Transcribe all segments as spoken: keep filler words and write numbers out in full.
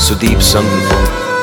ਸੁਦੀਪ ਸੰਧੂ।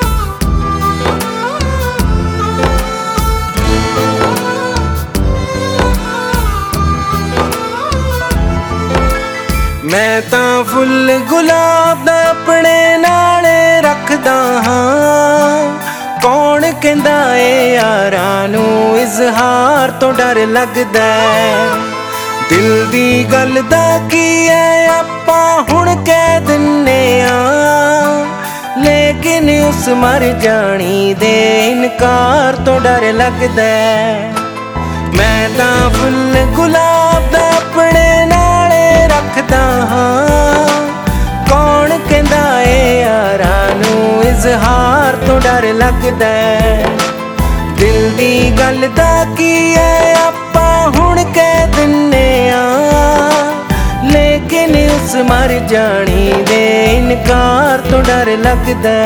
मैं तां फुल गुलाब दा अपने नाले रखदा हां। कौन कहंदा ए यारां नूं इजहार तो डर लगदा दिल दी गल दा की है आपां हुण कह दिन्ने आ। लेकिन उस मर जानी दे इनकार तो डर लगदा। मैं तां फुल गुलाब दा अपने नाले रखदा हां। कौन कहंदा ए यारां नूं इजहार तो डर लगदा। दिल दी गल दा की है आपां हुण कह दिन्ने आ। लेकिन उस मर जानी दे इनकार तो डर लगदा।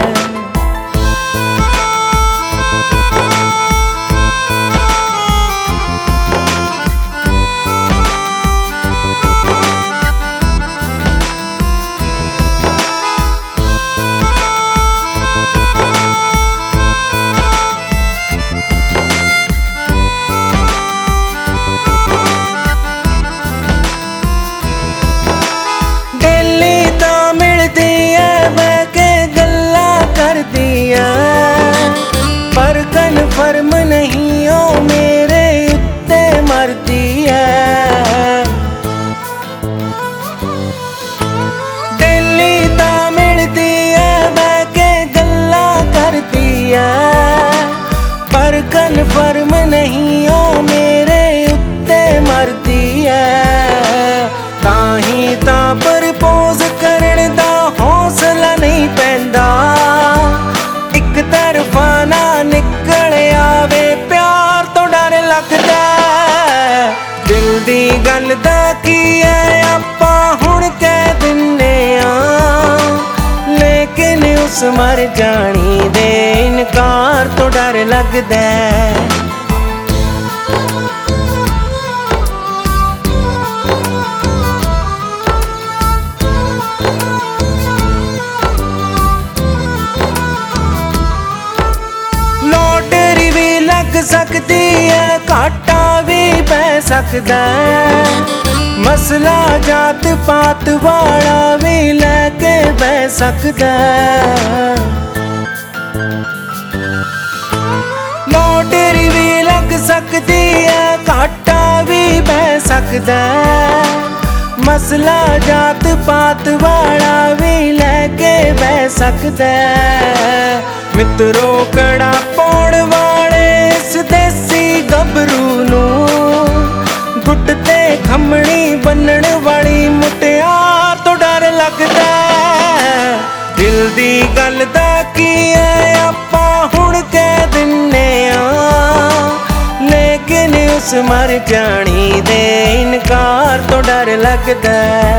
पर कन्फर्म नहीं ओ मेरे उत्ते मरदी है। दिल्ली ता मिलदी है बह के गल्ला करदी है। पर कन्फर्म नहीं ओ मेरे उत्ते मरदी है। ताही ता प्रपोज करन दा हौसला नहीं पैंदा। एक तरफा ना निकल आवे प्यार तो डर लगदा। दिल दी गल दा की है आपां हुण कह दिन्ने आ। लेकिन उस मर जानी दे इनकार तो डर लगदा। सकती है घाटा भी पै सकदा। मसला जात पात वाला भी लैके बह सकदा। लॉटरी भी लग सकती है घाटा भी पै सकदा। मसला जात पात वाला भी लैके बह सकदा। मित्रों कड़ा पौड़ वाले इस देसी गबरू नूं गुट ते खमणी बनण वाली मुटियार तो डर लगदा। दिल दी गल दा की है आपां हुण कह दिन्ने आ। लेकिन उस मर जानी दे इनकार तो डर लगदा।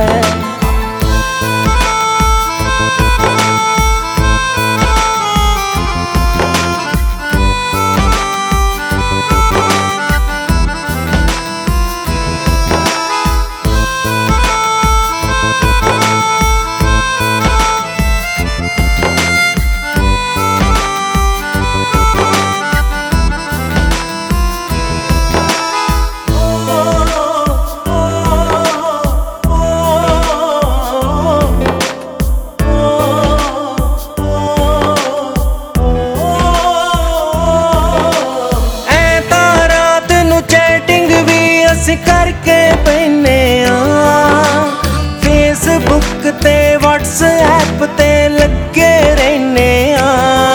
करके पैने आ। फेसबुक ते व्हाट्सएप ते लगे रहने आ।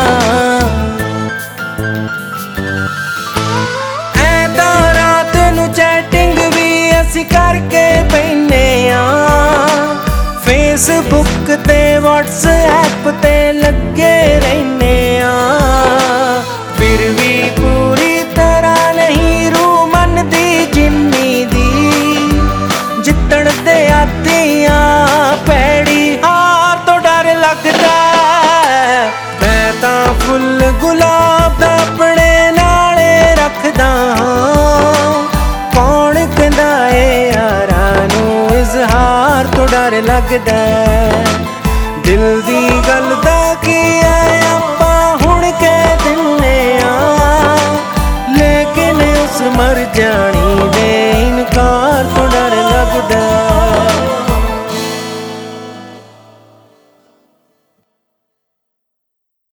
ऐ रात नू चैटिंग भी असी करके पैने आ। फेसबुक ते व्हाट्सएप ते लगे रहने आ। फिर भी पूरी तरह नहीं रू मन दी जिन्नी दी। जितण दे आतियां पैड़ी हार तो डर लगदा। मैं तां फुल गुलाब दा अपने नाले रखदा हां। कौन कहंदा ए यारां नूं इजहार तो डर लगदा। दिल दी गल दा की है